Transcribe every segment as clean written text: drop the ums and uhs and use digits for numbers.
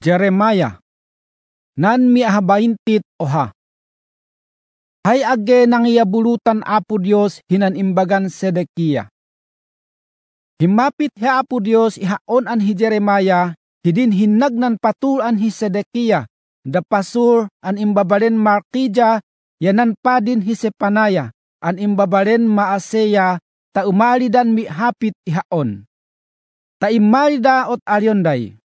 Jeremiah. Nan miahabaintit oha. Hay age nang iabulutan Apo Dios hinan imbagan Sedekia. Himapit hi Apo Dios ihaon an hi Jeremiah, hidin hinagnan patulan hi Sedekia, dapasur an imbabalen Malkija, yanan padin hi Sepanaya, an imbabalen Maaseya, ta umalidan mihapit ihaon. Ta imalida ot alyonday.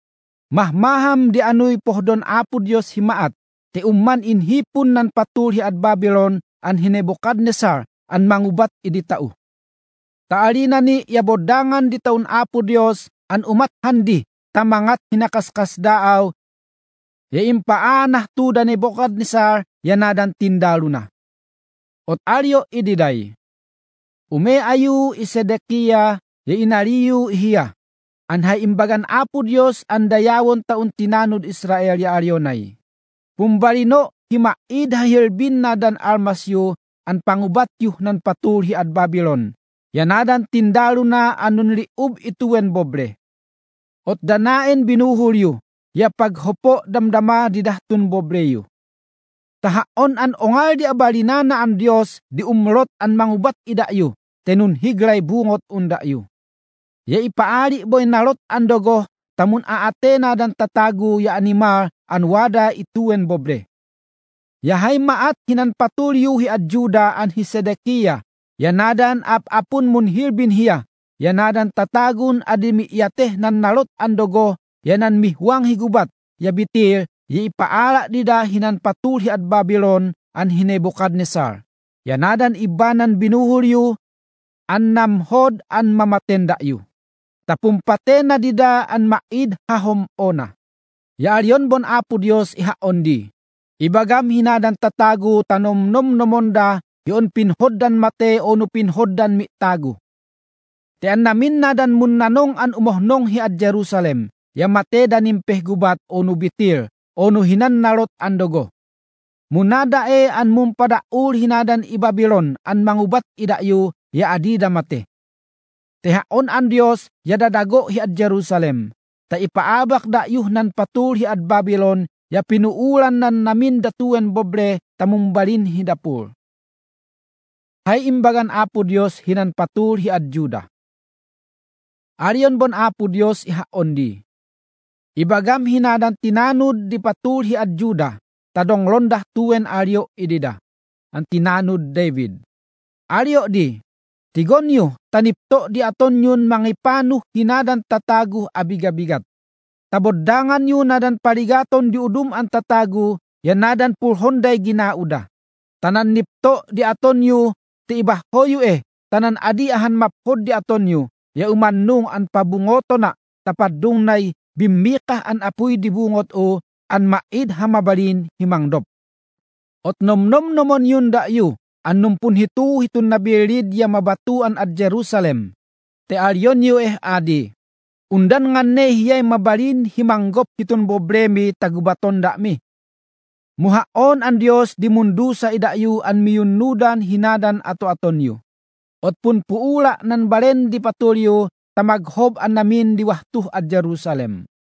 Mahmaham di anoy pohdon Apo Dios himaat, ti umman inhipon nan patul hi ad Babylon, an hi Nebukadnesar, an mangubat idi tao. Taalina ni yabodangan di taon Apo Dios, an umat handi, tamangat hinakaskas daaw, ya impaanah tu da Nebukadnesar, yanadan tindalo na. Ot alyo ididay. Ume ayu isedekia, ya inaliyu ihiya. Anhay imbagan Apo Dios an dayawon taon tinanud Israel ya alyonay. Pumbalino himaid hayelbin na dan almasyo an pangubat yuh nan patul hi ad Babylon. Yanadan tindalo na anun liub ituen boble. Ot danaen binuhul yu, ya paghopo damdama didahtun boble yu. Tahaon an ongal di abalinana an Dios di umlot an mangubat ida yu, tenun higray bungot unda yu. Ya ipaali boy nalot andogo, tamun aatena dan tatagu ya animal an wada ituen bobre. Ya hay maat hinan patulyu hi ad Juda an hi Sedekia, ya nadan apun mun hilbin hiya, ya nadan tatagun adimi yateh nan nalot andogo, ya nan mihwang higubat, ya bitil, ya ipaala dida hinan patul hi ad Babylon an hi Nebukadnesar. Ya nadan ibanan binuhulyu, an namhod an mamatenda yu. Tapumpate na dida an maid hahom ona. Ya alyon bon Apo Dios ihaon di. Ibagam hinadan tatagu tanom nom nomonda yon pinhoddan mate ono pinhoddan mitagu. Tian namin nadan mun nanong an umohnong hi ad Jerusalem. Ya mate danimpeh gubat ono bitil ono hinan narot andogo. Munada an mumpadaul hinadan i Babylon an mangubat idayu ya adida mate. Tehaon an Dios yadadago hi ad Jerusalem. Ta ipaabak dayuh nan patul hi ad Babylon, ya pinuulan nan namin datuen boble tamumbalin hi dapul. Hay imbagan Apo Dios hinan patul hi ad Juda. Ariyon bon Apo Dios ihaon di. Ibagam hinadan tinanud di patul hi ad Juda, tadong londah tuen aryo idida. Ang tinanud David. Aryo di. Tigonyo, tanipto di aton yun mangipanuh hinadan tatagu abigabigat. Tabodangan yun nadan paligaton di udum ang tatagu, yan nadan pulhonday ginauda. Tanan nipto di aton yu, ti ibahhoyu tanan adi ahan maphod di aton yu, ya umannung an pabungoto na, tapadung nay bimikah an apuy di bungot o, an maid hamabalin himangdop. Ot nomnom nomon yun da yu, annum pun hitun nabilid ya mabatuan at Jerusalem. Te alyon yu adi. Undan nganne hiyay mabalin himanggop hitun boblemi tagubaton dakmi. Muhaon an Dios di mundu sa idayu an miyunudan hinadan ato aton yu. Ot pun puula nan balen di patulyo tamaghob an namin di wahtuh at Jerusalem.